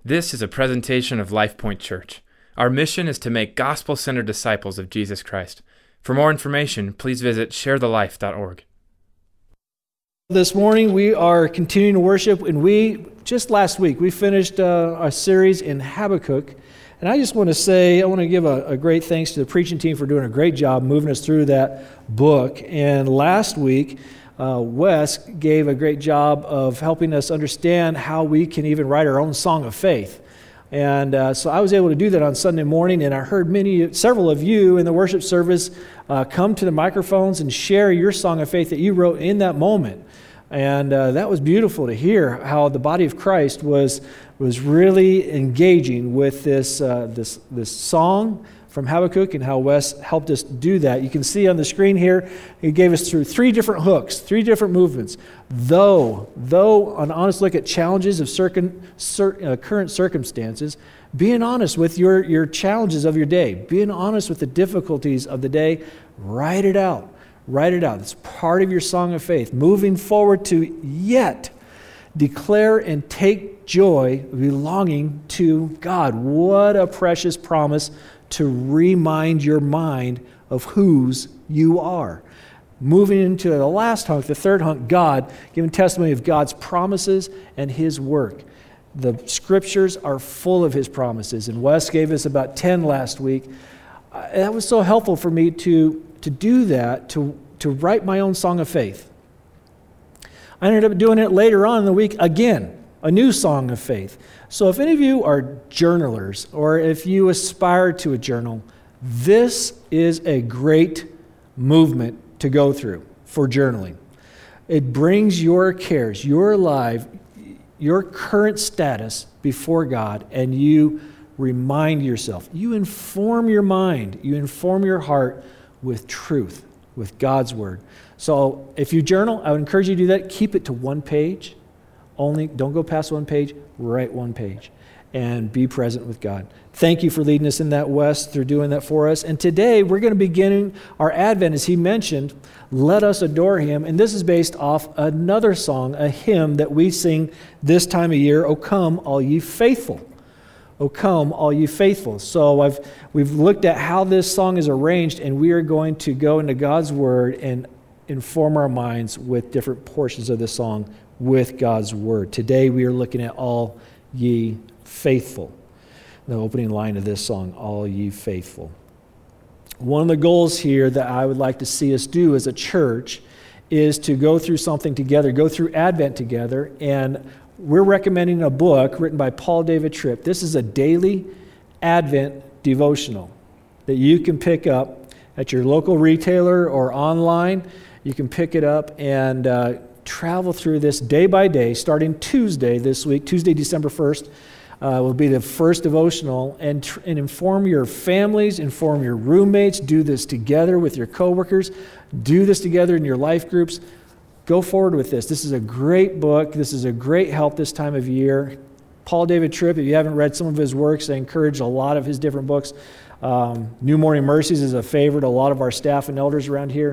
This is a presentation of LifePoint Church. Our mission is to make gospel-centered disciples of Jesus Christ. For more information, please visit sharethelife.org. This morning we are continuing to worship, and just last week we finished a series in Habakkuk. And I just want to say, I want to give a great thanks to the preaching team for doing a great job moving us through that book. And last week, Wes gave a great job of helping us understand how we can even write our own song of faith. And so I was able to do that on Sunday morning, and I heard several of you in the worship service come to the microphones and share your song of faith that you wrote in that moment. And that was beautiful to hear how the body of Christ was really engaging with this song from Habakkuk, and how Wes helped us do that. You can see on the screen here, he gave us through three different hooks, three different movements. Though an honest look at challenges of current circumstances, being honest with your challenges of your day, being honest with the difficulties of the day, write it out. Write it out. It's part of your song of faith. Moving forward to yet declare and take joy belonging to God. What a precious promise to remind your mind of whose you are. Moving into the last hunk, the third hunk, God, giving testimony of God's promises and His work. The Scriptures are full of His promises, and Wes gave us about 10 last week. That was so helpful for me to do that, to write my own song of faith. I ended up doing it later on in the week again, a new song of faith. So if any of you are journalers, or if you aspire to a journal, this is a great movement to go through for journaling. It brings your cares, your life, your current status before God, and you remind yourself. You inform your mind, you inform your heart with truth, with God's Word. So if you journal, I would encourage you to do that. Keep it to one page. Only don't go past one page. Write one page. And be present with God. Thank you for leading us in that, Wes, through doing that for us. And today we're going to begin our Advent, as he mentioned, Let Us Adore Him. And this is based off another song, a hymn that we sing this time of year, O Come, All Ye Faithful. O come, all you faithful. So we've looked at how this song is arranged, and we are going to go into God's Word and inform our minds with different portions of the song with God's Word. Today we are looking at All Ye Faithful, the opening line of this song, All Ye Faithful. One of the goals here that I would like to see us do as a church is to go through something together, go through Advent together, and we're recommending a book written by Paul David Tripp. This is a daily Advent devotional that you can pick up at your local retailer or online. You can pick it up and travel through this day by day, starting Tuesday this week. Tuesday, December 1st will be the first devotional, and inform your families, inform your roommates. Do this together with your coworkers. Do this together in your life groups. Go forward with this. This is a great book. This is a great help this time of year. Paul David Tripp, if you haven't read some of his works, I encourage a lot of his different books. New Morning Mercies is a favorite, a lot of our staff and elders around here.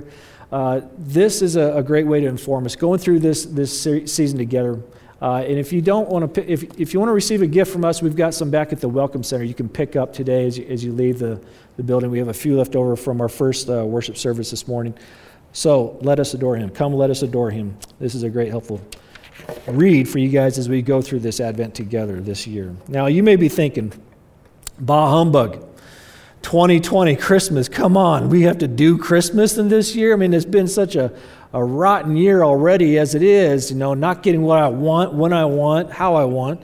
This is a great way to inform us. Going through this season together. And if you don't want to, if you want to receive a gift from us, we've got some back at the Welcome Center you can pick up today as you leave the building. We have a few left over from our first worship service this morning. So let us adore Him. Come, let us adore Him. This is a great, helpful read for you guys as we go through this Advent together this year. Now, you may be thinking, bah humbug, 2020, Christmas, come on, we have to do Christmas in this year? I mean, it's been such a rotten year already as it is, not getting what I want, when I want, how I want.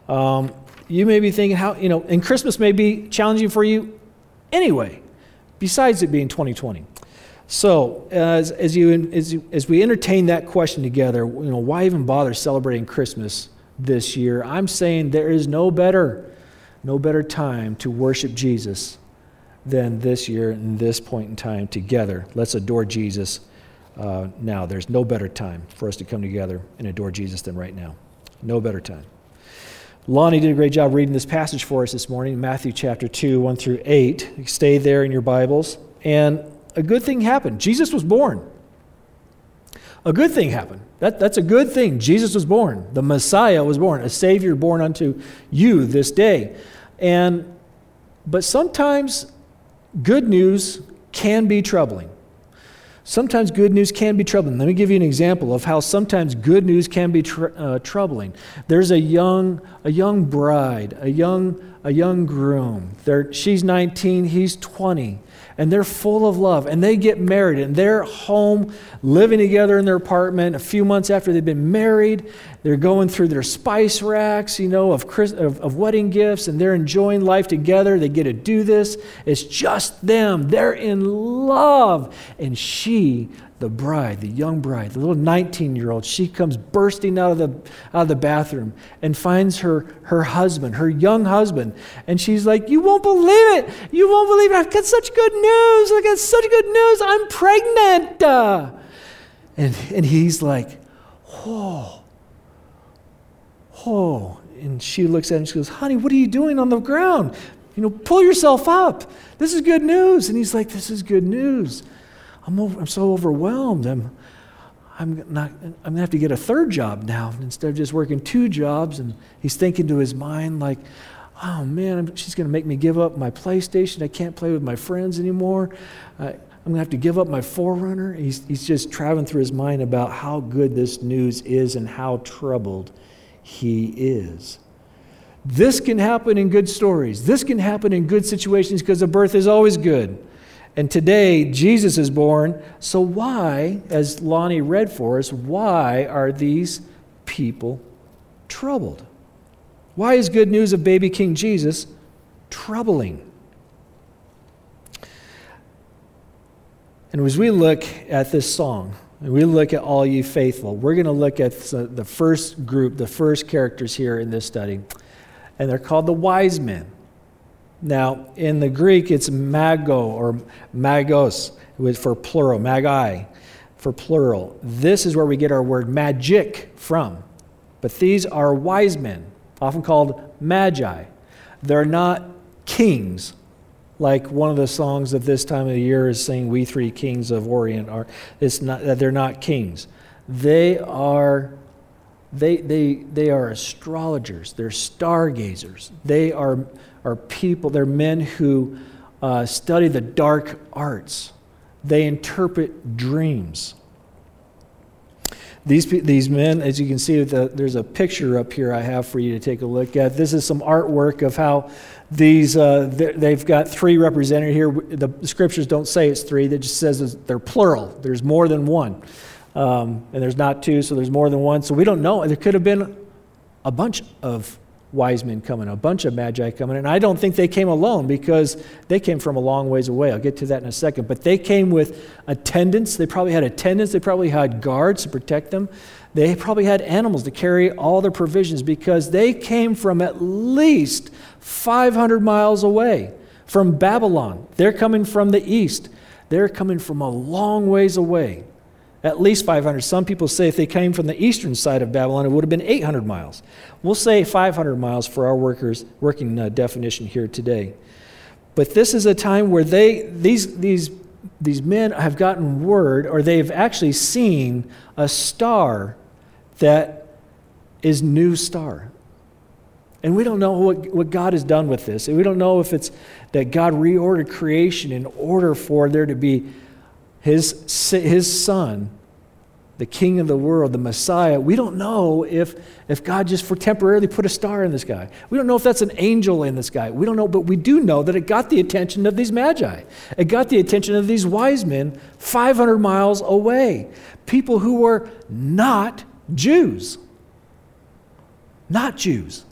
You may be thinking, and Christmas may be challenging for you anyway, besides it being 2020. So, as we entertain that question together, why even bother celebrating Christmas this year? I'm saying there is no better time to worship Jesus than this year and this point in time together. Let's adore Jesus now. There's no better time for us to come together and adore Jesus than right now. No better time. Lonnie did a great job reading this passage for us this morning, Matthew chapter 2, 1 through 8. Stay there in your Bibles. And a good thing happened. Jesus was born. a good thing happened. That's a good thing. Jesus was born. The Messiah was born, a Savior born unto you this day. But sometimes good news can be troubling. Sometimes good news can be troubling. Let me give you an example of how sometimes good news can be troubling. There's a young bride, a young groom. She's 19, he's 20, and they're full of love, and they get married, and they're home living together in their apartment. A few months after they've been married, they're going through their spice racks, of wedding gifts, and they're enjoying life together. They get to do this. It's just them. They're in love. And she, the bride, the young bride, the little 19-year-old, she comes bursting out of the bathroom and finds her husband, her young husband. And she's like, "You won't believe it. You won't believe it. I've got such good news. I got such good news. I'm pregnant." And he's like, "Oh. And she looks at him and she goes, "Honey, what are you doing on the ground? Pull yourself up. This is good news." And he's like, "This is good news. I'm so overwhelmed. I'm gonna have to get a third job now instead of just working 2 jobs." And he's thinking to his mind like, "Oh man, she's gonna make me give up my PlayStation. I can't play with my friends anymore. I'm gonna have to give up my Forerunner." He's just traveling through his mind about how good this news is and how troubled he is. This can happen in good stories. This can happen in good situations because a birth is always good. And today, Jesus is born. So why, as Lonnie read for us, why are these people troubled? Why is good news of baby King Jesus troubling? And as we look at this song, and we look at All Ye Faithful, we're going to look at the first group, the first characters here in this study. And they're called the wise men. Now, in the Greek, it's mago or magos for plural, magi for plural. This is where we get our word magic from. But these are wise men, often called magi. They're not kings, like one of the songs of this time of the year is saying, "We three kings of Orient are." It's not that they're not kings. They are astrologers. They're stargazers. They are people. They're men who study the dark arts. They interpret dreams. These men, as you can see, there's a picture up here I have for you to take a look at. This is some artwork of how they've got 3 represented here. The scriptures don't say it's 3. That just says they're plural. There's more than one. And there's not 2, so there's more than one. So we don't know. There could have been a bunch of wise men coming, a bunch of magi coming. And I don't think they came alone because they came from a long ways away. I'll get to that in a second. But they came with attendants. They probably had attendants. They probably had guards to protect them. They probably had animals to carry all their provisions because they came from at least 500 miles away from Babylon. They're coming from the east. They're coming from a long ways away. At least 500. Some people say if they came from the eastern side of Babylon, it would have been 800 miles. We'll say 500 miles for our working definition here today. But this is a time where these men have gotten word, or they've actually seen a star that is new star. And we don't know what God has done with this. And we don't know if it's that God reordered creation in order for there to be his son, the King of the world, the Messiah. We don't know if God just temporarily put a star in the sky. We don't know if that's an angel in the sky. We don't know, but we do know that it got the attention of these magi. It got the attention of these wise men 500 miles away. People who were not Jews. Not Jews.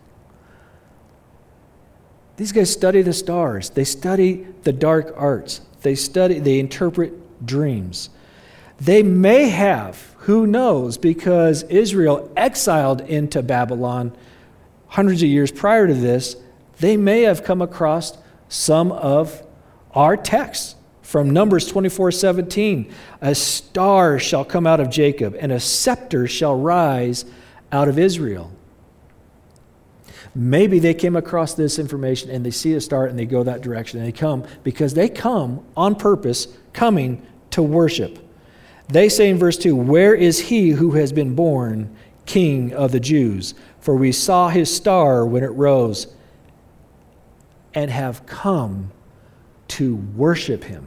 These guys study the stars. They study the dark arts. They interpret dreams. They may have, who knows, because Israel exiled into Babylon hundreds of years prior to this, they may have come across some of our texts from Numbers 24:17. A star shall come out of Jacob, and a scepter shall rise out of Israel. Maybe they came across this information and they see a star and they go that direction and they come because they come on purpose, coming to worship. They say in verse 2, "Where is he who has been born King of the Jews? For we saw his star when it rose and have come to worship him."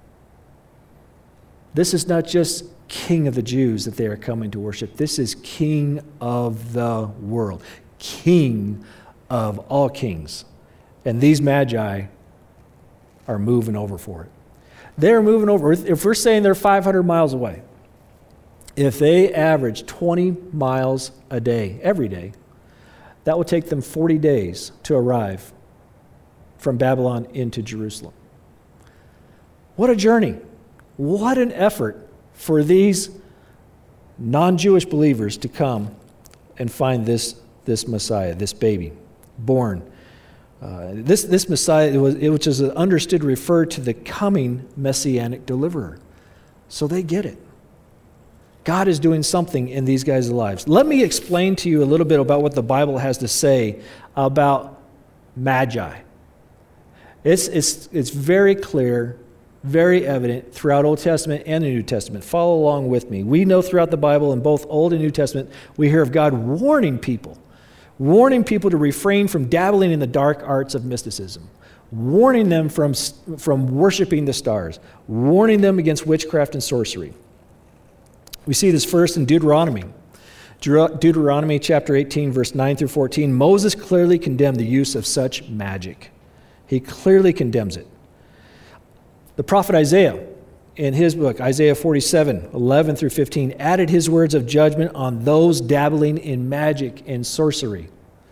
This is not just King of the Jews that they are coming to worship. This is King of the world, King of all kings. And these magi are moving over for it. They're moving over. If we're saying they're 500 miles away, if they average 20 miles a day, every day, that will take them 40 days to arrive from Babylon into Jerusalem. What a journey. What an effort for these non-Jewish believers to come and find this Messiah, this baby, born. This Messiah, which is understood to refer to the coming messianic deliverer. So they get it. God is doing something in these guys' lives. Let me explain to you a little bit about what the Bible has to say about magi. It's very clear, very evident throughout Old Testament and the New Testament. Follow along with me. We know throughout the Bible, in both Old and New Testament, we hear of God warning people to refrain from dabbling in the dark arts of mysticism, warning them from worshiping the stars, warning them against witchcraft and sorcery. We see this first in Deuteronomy. Deuteronomy chapter 18, verse 9 through 14. Moses clearly condemned the use of such magic. He clearly condemns it. The prophet Isaiah, in his book, Isaiah 47, 11 through 15, added his words of judgment on those dabbling in magic and sorcery.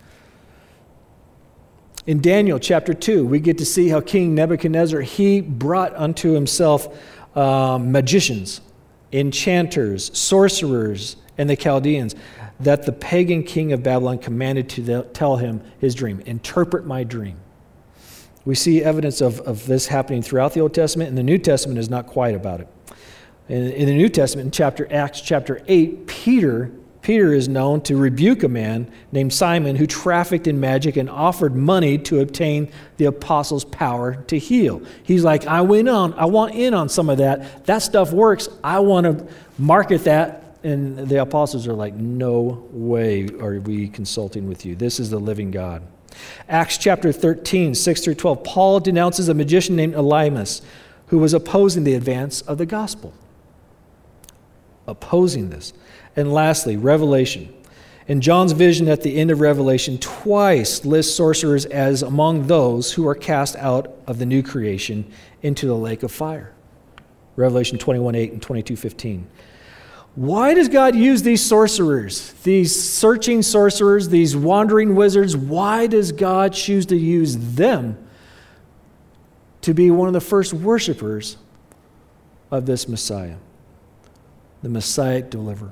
In Daniel chapter 2, we get to see how King Nebuchadnezzar, he brought unto himself magicians, enchanters, sorcerers, and the Chaldeans, that the pagan king of Babylon commanded to tell him his dream. Interpret my dream. We see evidence of this happening throughout the Old Testament, and the New Testament is not quiet about it. In the New Testament, in Acts chapter 8, Peter is known to rebuke a man named Simon who trafficked in magic and offered money to obtain the apostles' power to heal. He's like, I want in on some of that. That stuff works. I want to market that. And the apostles are like, no way are we consulting with you. This is the living God. Acts chapter 13, 6 through 12, Paul denounces a magician named Elymas who was opposing the advance of the gospel. Opposing this. And lastly, Revelation. In John's vision at the end of Revelation, twice lists sorcerers as among those who are cast out of the new creation into the lake of fire. Revelation 21:8 and 22:15. Why does God use these sorcerers, these searching sorcerers, these wandering wizards? Why does God choose to use them to be one of the first worshipers of this Messiah, the Messiah deliverer?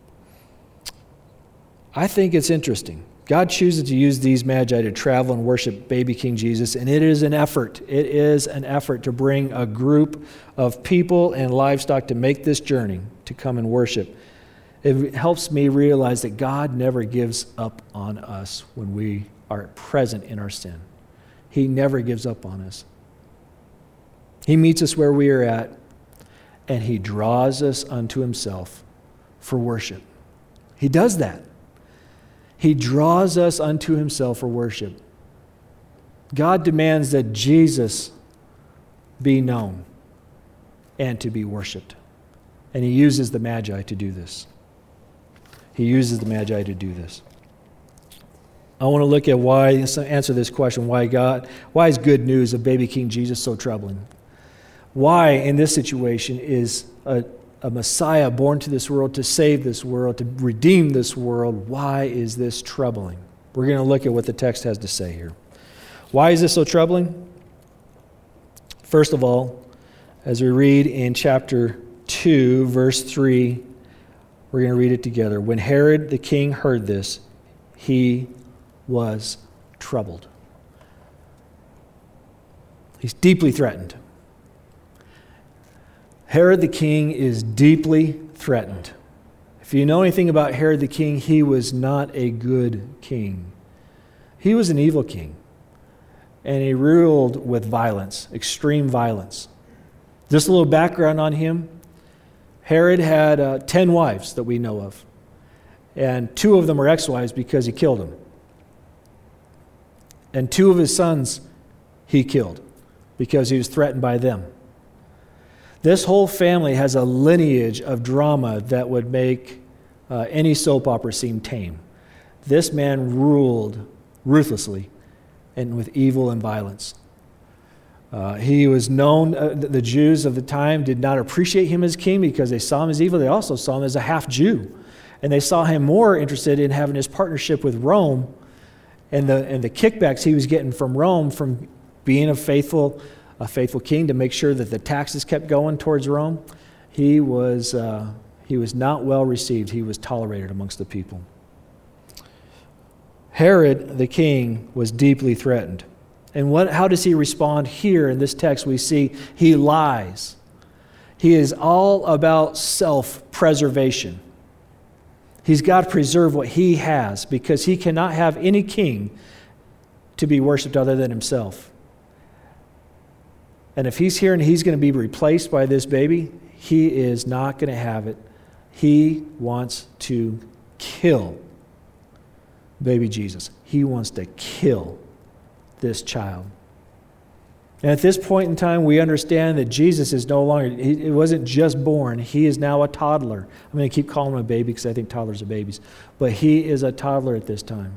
I think it's interesting. God chooses to use these magi to travel and worship baby King Jesus, and it is an effort. It is an effort to bring a group of people and livestock to make this journey to come and worship. It helps me realize that God never gives up on us when we are present in our sin. He never gives up on us. He meets us where we are at, and He draws us unto Himself for worship. He does that. He draws us unto Himself for worship. God demands that Jesus be known and to be worshiped. And He uses the Magi to do this. He uses the Magi to do this. I want to look at answer this question, why is good news of baby King Jesus so troubling? Why, in this situation, is a Messiah born to this world to save this world, to redeem this world? Why is this troubling? We're going to look at what the text has to say here. Why is this so troubling? First of all, as we read in chapter 2, verse 3, we're going to read it together. When Herod the king heard this, he was troubled. He's deeply threatened. Herod the king is deeply threatened. If you know anything about Herod the king, he was not a good king. He was an evil king. And he ruled with violence, extreme violence. Just a little background on him. Herod had 10 wives that we know of, and 2 of them were ex-wives because he killed them. And 2 of his sons he killed because he was threatened by them. This whole family has a lineage of drama that would make any soap opera seem tame. This man ruled ruthlessly and with evil and violence. He was known, the Jews of the time did not appreciate him as king because they saw him as evil. They also saw him as a half-Jew. And they saw him more interested in having his partnership with Rome and the kickbacks he was getting from Rome from being a faithful king to make sure that the taxes kept going towards Rome. He was not well received. He was tolerated amongst the people. Herod, the king, was deeply threatened. And how does he respond here in this text? We see he lies. He is all about self-preservation. He's got to preserve what he has because he cannot have any king to be worshipped other than himself. And if he's here and he's going to be replaced by this baby, he is not going to have it. He wants to kill baby Jesus. He wants to kill this child. And at this point in time, we understand that Jesus is no longer, he wasn't just born, he is now a toddler. I'm going to keep calling him a baby because I think toddlers are babies. But he is a toddler at this time.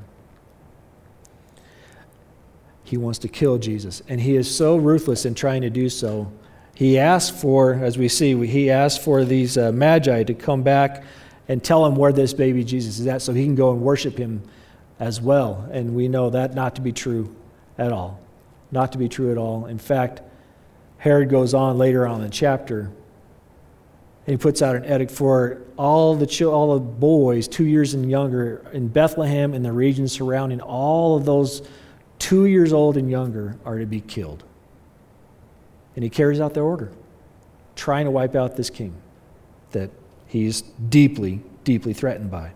He wants to kill Jesus. And he is so ruthless in trying to do so. He asked for, as we see, he asked for these magi to come back and tell him where this baby Jesus is at so he can go and worship him as well. And we know that not to be true at all. Not to be true at all. In fact, Herod goes on later on in the chapter, and he puts out an edict for all the boys 2 years and younger in Bethlehem and the region surrounding. All of those 2 years old and younger are to be killed. And he carries out the order, trying to wipe out this king that he's deeply, deeply threatened by.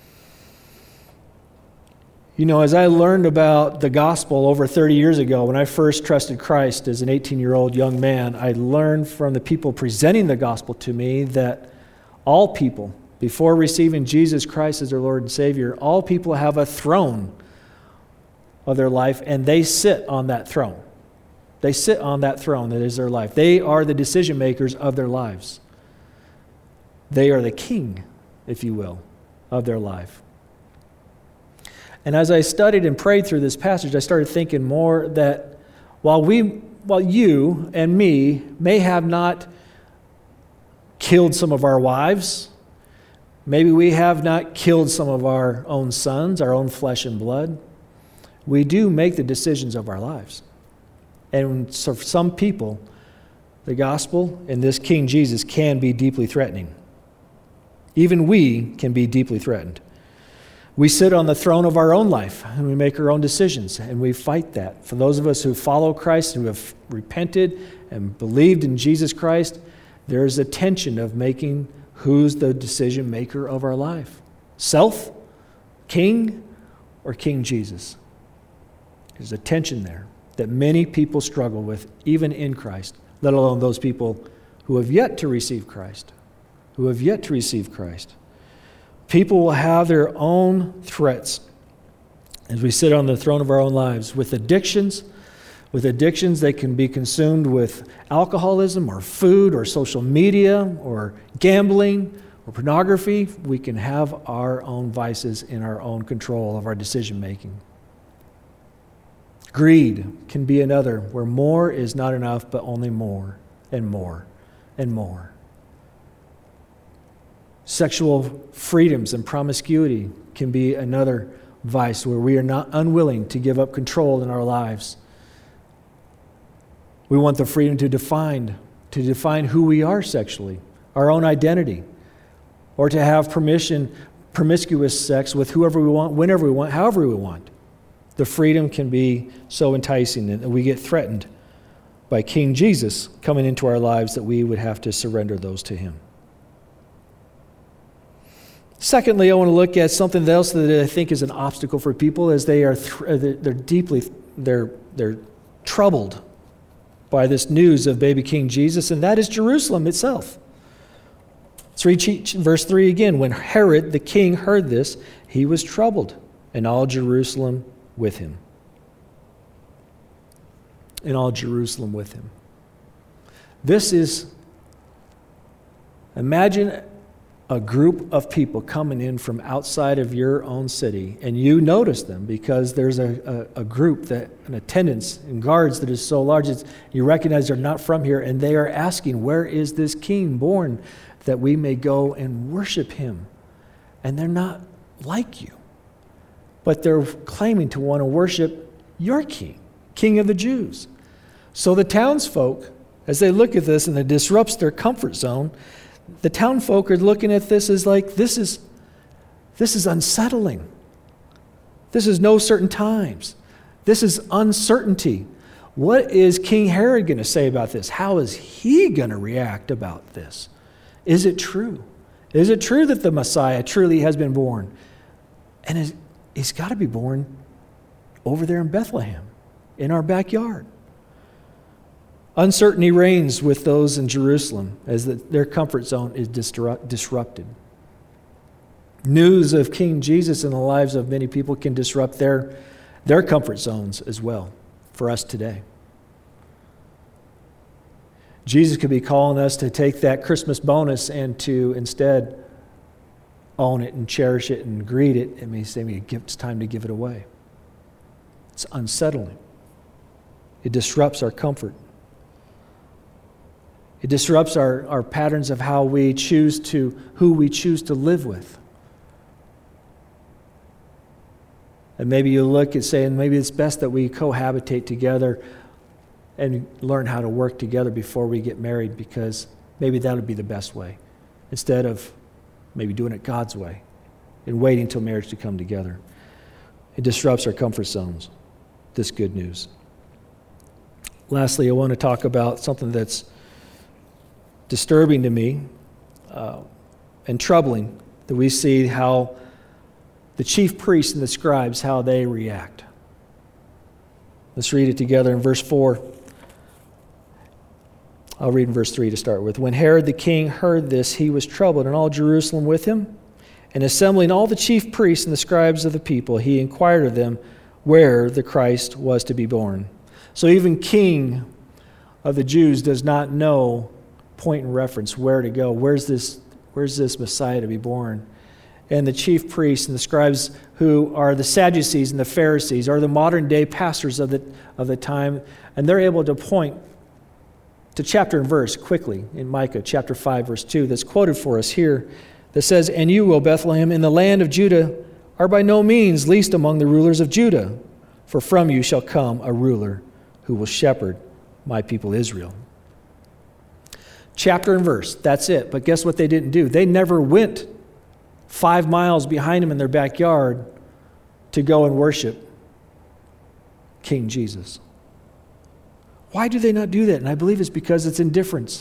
You know, as I learned about the gospel over 30 years ago, when I first trusted Christ as an 18-year-old young man, I learned from the people presenting the gospel to me that all people, before receiving Jesus Christ as their Lord and Savior, all people have a throne of their life, and they sit on that throne. They sit on that throne that is their life. They are the decision makers of their lives. They are the king, if you will, of their life. And as I studied and prayed through this passage, I started thinking more that while you and me may have not killed some of our wives, maybe we have not killed some of our own sons, our own flesh and blood, we do make the decisions of our lives. And so for some people, the gospel and this King Jesus can be deeply threatening. Even we can be deeply threatened. We sit on the throne of our own life, and we make our own decisions, and we fight that. For those of us who follow Christ and who have repented and believed in Jesus Christ, there is a tension of making who's the decision maker of our life. Self, King, or King Jesus? There's a tension there that many people struggle with, even in Christ, let alone those people who have yet to receive Christ. People will have their own threats as we sit on the throne of our own lives with addictions. With addictions, they can be consumed with alcoholism or food or social media or gambling or pornography. We can have our own vices in our own control of our decision making. Greed can be another, where more is not enough, but only more and more and more. Sexual freedoms and promiscuity can be another vice where we are not unwilling to give up control in our lives. We want the freedom to define who we are sexually, our own identity, or to have promiscuous sex with whoever we want, whenever we want, however we want. The freedom can be so enticing, and we get threatened by King Jesus coming into our lives that we would have to surrender those to him. Secondly, I want to look at something else that I think is an obstacle for people as they're troubled by this news of baby King Jesus, and that is Jerusalem itself. Verse 3 again, when Herod the king heard this, he was troubled, and all Jerusalem with him. And all Jerusalem with him. Imagine a group of people coming in from outside of your own city, and you notice them because there's a group, an attendance and guards that is so large, you recognize they're not from here, and they are asking, where is this king born, that we may go and worship him? And they're not like you, but they're claiming to want to worship your king, King of the Jews. So the townsfolk, as they look at this and it disrupts their comfort zone, the townfolk are looking at this as like, this is unsettling. This is no certain times. This is uncertainty. What is King Herod going to say about this? How is he going to react about this? Is it true? Is it true that the Messiah truly has been born? And he's got to be born over there in Bethlehem, in our backyard. Uncertainty reigns with those in Jerusalem as their comfort zone is disrupted. News of King Jesus in the lives of many people can disrupt their comfort zones as well for us today. Jesus could be calling us to take that Christmas bonus and to instead own it and cherish it and greet it, and may say it's time to give it away. It's unsettling. It disrupts our comfort. It disrupts our patterns of who we choose to live with. And maybe you look and say, maybe it's best that we cohabitate together and learn how to work together before we get married, because maybe that would be the best way, instead of maybe doing it God's way and waiting until marriage to come together. It disrupts our comfort zones, this good news. Lastly, I want to talk about something that's disturbing to me and troubling, that we see how the chief priests and the scribes, how they react. Let's read it together in verse 4. I'll read in verse 3 to start with. When Herod the king heard this, he was troubled, and all Jerusalem with him. And assembling all the chief priests and the scribes of the people, he inquired of them where the Christ was to be born. So even King of the Jews does not know point and reference where to go. Where's this Messiah to be born? And the chief priests and the scribes, who are the Sadducees and the Pharisees, are the modern day pastors of the time, and they're able to point to chapter and verse quickly in Micah chapter 5 verse 2 that's quoted for us here, that says, "And you, O Bethlehem, in the land of Judah, are by no means least among the rulers of Judah, for from you shall come a ruler who will shepherd my people Israel." Chapter and verse, that's it. But guess what they didn't do? They never went 5 miles behind him in their backyard to go and worship King Jesus. Why do they not do that? And I believe it's because it's indifference.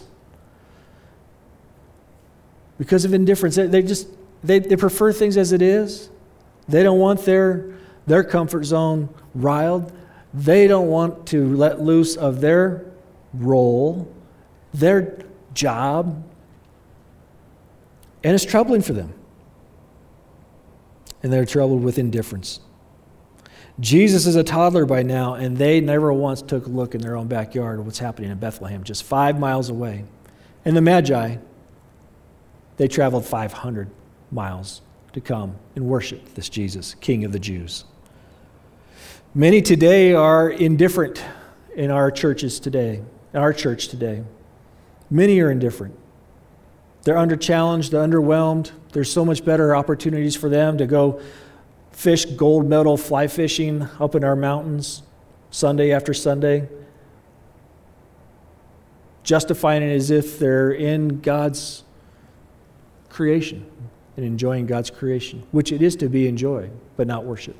Because of indifference. They prefer things as it is. They don't want their comfort zone riled. They don't want to let loose of their role, their job. And it's troubling for them. And they're troubled with indifference. Jesus is a toddler by now, and they never once took a look in their own backyard of what's happening in Bethlehem, just 5 miles away. And the Magi, they traveled 500 miles to come and worship this Jesus, King of the Jews. Many today are indifferent in our churches today, in our church today. Many are indifferent. They're under challenged, they're underwhelmed. There's so much better opportunities for them to go fish gold medal fly fishing up in our mountains Sunday after Sunday, justifying it as if they're in God's creation and enjoying God's creation, which it is to be enjoyed, but not worshiped.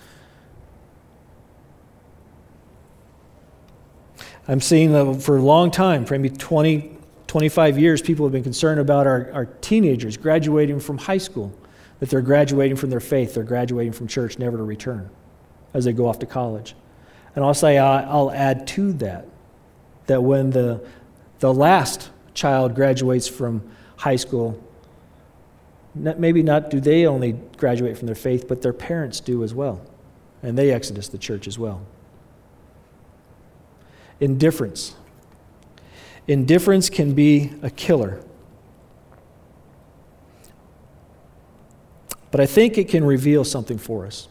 I'm seeing for a long time, for maybe 20, 25 years, people have been concerned about our teenagers graduating from high school, that they're graduating from their faith, they're graduating from church, never to return as they go off to college. And I'll add to that when the last child graduates from high school, maybe not do they only graduate from their faith, but their parents do as well. And they exodus the church as well. Indifference. Indifference can be a killer. But I think it can reveal something for us.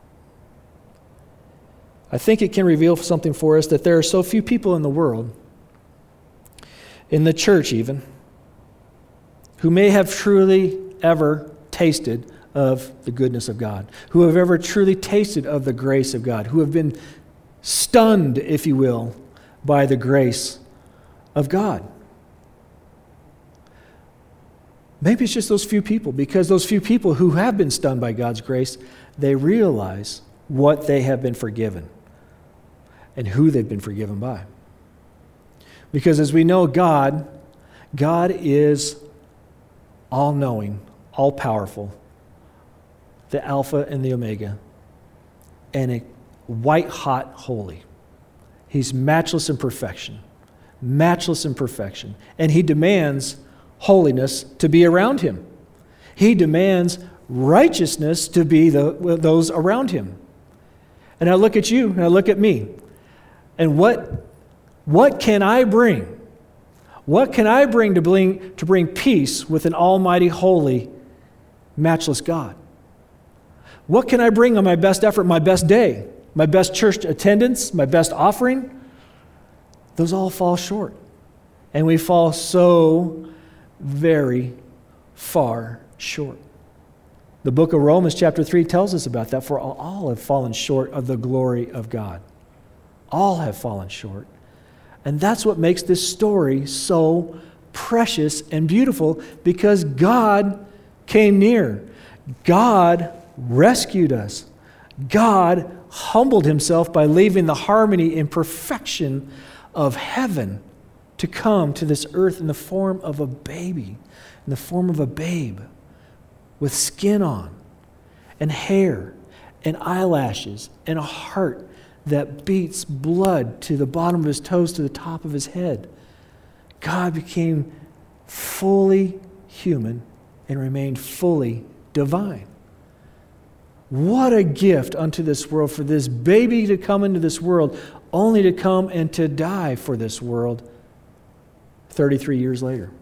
I think it can reveal something for us that there are so few people in the world, in the church even, who may have truly ever tasted of the goodness of God, who have ever truly tasted of the grace of God, who have been stunned, if you will, by the grace of God. Maybe it's just those few people, because those few people who have been stunned by God's grace, they realize what they have been forgiven and who they've been forgiven by. Because as we know, God is all-knowing, all-powerful, the Alpha and the Omega, and a white-hot holy. He's matchless in perfection. Matchless in perfection. And he demands holiness to be around him. He demands righteousness to be those around him. And I look at you, and I look at me, and what can I bring? What can I bring to bring peace with an almighty, holy, matchless God? What can I bring on my best effort, my best day, my best church attendance, my best offering? Those all fall short. And we fall so very far short. The book of Romans chapter 3 tells us about that, for all have fallen short of the glory of God. All have fallen short. And that's what makes this story so precious and beautiful, because God came near. God rescued us. God humbled himself by leaving the harmony and perfection of heaven to come to this earth in the form of a baby, in the form of a babe, with skin on, and hair, and eyelashes, and a heart that beats blood to the bottom of his toes to the top of his head. God became fully human and remained fully divine. What a gift unto this world for this baby to come into this world, only to come and to die for this world 33 years later.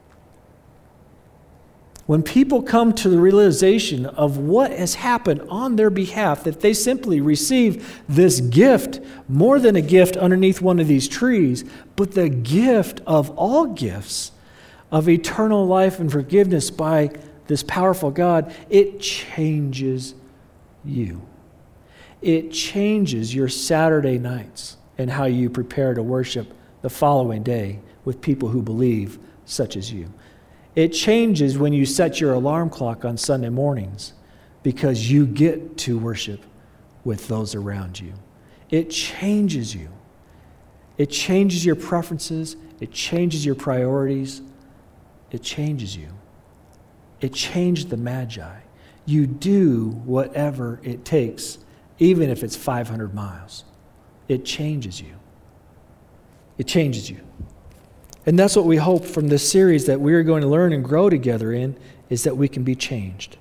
When people come to the realization of what has happened on their behalf, that they simply receive this gift, more than a gift underneath one of these trees, but the gift of all gifts of eternal life and forgiveness by this powerful God, it changes you. It changes your Saturday nights and how you prepare to worship the following day with people who believe such as you. It changes when you set your alarm clock on Sunday mornings, because you get to worship with those around you. It changes you. It changes your preferences. It changes your priorities. It changes you. It changed the Magi. You do whatever it takes, even if it's 500 miles. It changes you. It changes you. And that's what we hope from this series that we are going to learn and grow together in, is that we can be changed.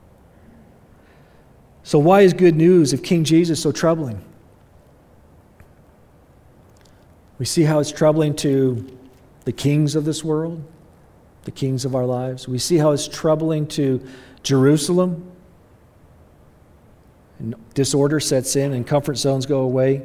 So why is good news of King Jesus so troubling? We see how it's troubling to the kings of this world, the kings of our lives. We see how it's troubling to Jerusalem. And disorder sets in and comfort zones go away.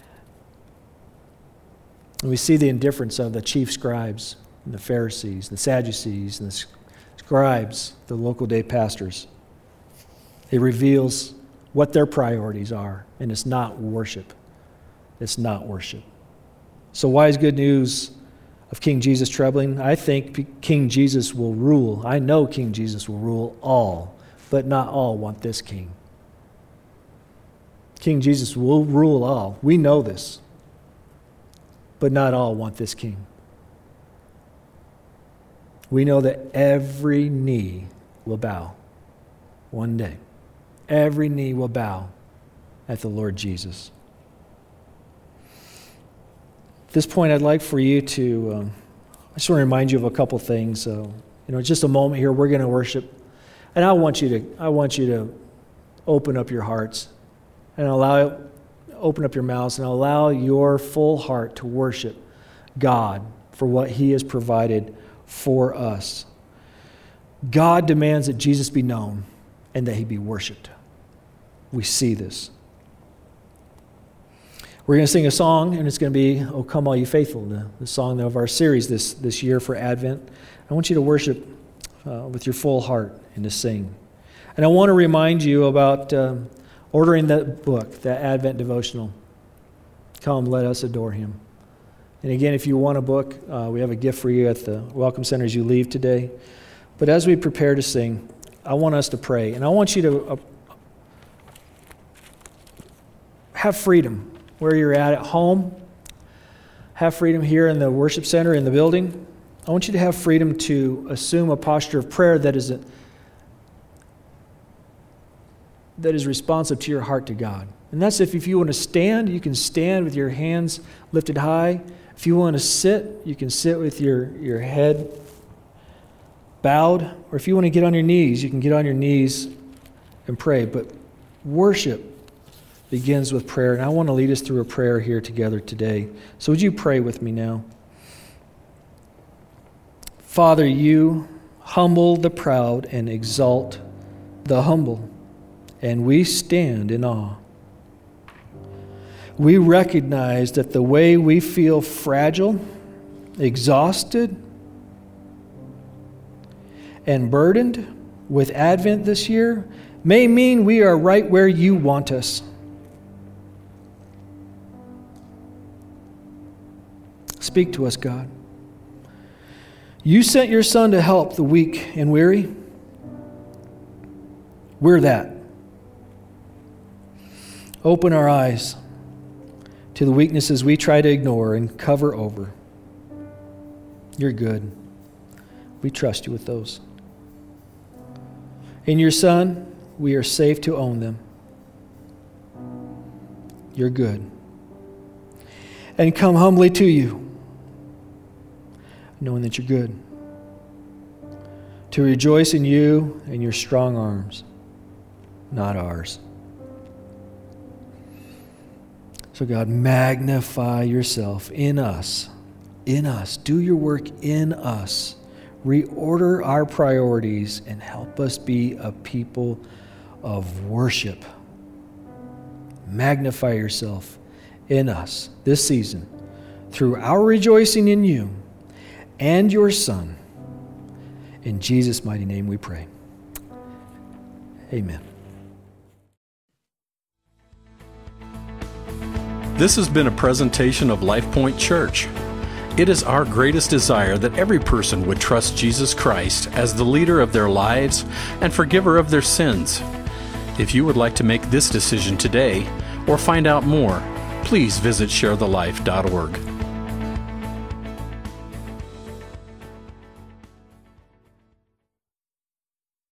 And we see the indifference of the chief scribes and the Pharisees, the Sadducees, and the scribes, the local day pastors. It reveals what their priorities are, and it's not worship. It's not worship. So why is good news of King Jesus troubling? I think King Jesus will rule. I know King Jesus will rule all, but not all want this king. King Jesus will rule all. We know this. But not all want this king. We know that every knee will bow one day. Every knee will bow at the Lord Jesus. At this point, I'd like for you to, I just want to remind you of a couple things. Just a moment here, we're going to worship. And I want you to open up your hearts and open up your mouths and allow your full heart to worship God for what He has provided for us. God demands that Jesus be known and that He be worshiped. We see this. We're going to sing a song, and it's going to be, "O Come All You Faithful," the song of our series this year for Advent. I want you to worship with your full heart and to sing. And I want to remind you about ordering that book, that Advent devotional. Come, let us adore Him. And again, if you want a book, we have a gift for you at the Welcome Center as you leave today. But as we prepare to sing, I want us to pray. And I want you to have freedom where you're at home. Have freedom here in the worship center, in the building. I want you to have freedom to assume a posture of prayer that is responsive to your heart to God. And that's if you want to stand, you can stand with your hands lifted high. If you want to sit, you can sit with your head bowed. Or if you want to get on your knees, you can get on your knees and pray. But worship begins with prayer. And I want to lead us through a prayer here together today. So would you pray with me now? Father, you humble the proud and exalt the humble, and we stand in awe. We recognize that the way we feel fragile, exhausted, and burdened with Advent this year may mean we are right where you want us. Speak to us, God. You sent your Son to help the weak and weary. We're that. Open our eyes to the weaknesses we try to ignore and cover over. You're good. We trust you with those. In your Son, we are safe to own them. You're good. And come humbly to you, knowing that you're good. To rejoice in you and your strong arms, not ours. So God, magnify yourself in us. In us. Do your work in us. Reorder our priorities and help us be a people of worship. Magnify yourself in us this season through our rejoicing in you and your Son. In Jesus' mighty name we pray. Amen. This has been a presentation of LifePoint Church. It is our greatest desire that every person would trust Jesus Christ as the leader of their lives and forgiver of their sins. If you would like to make this decision today or find out more, please visit sharethelife.org.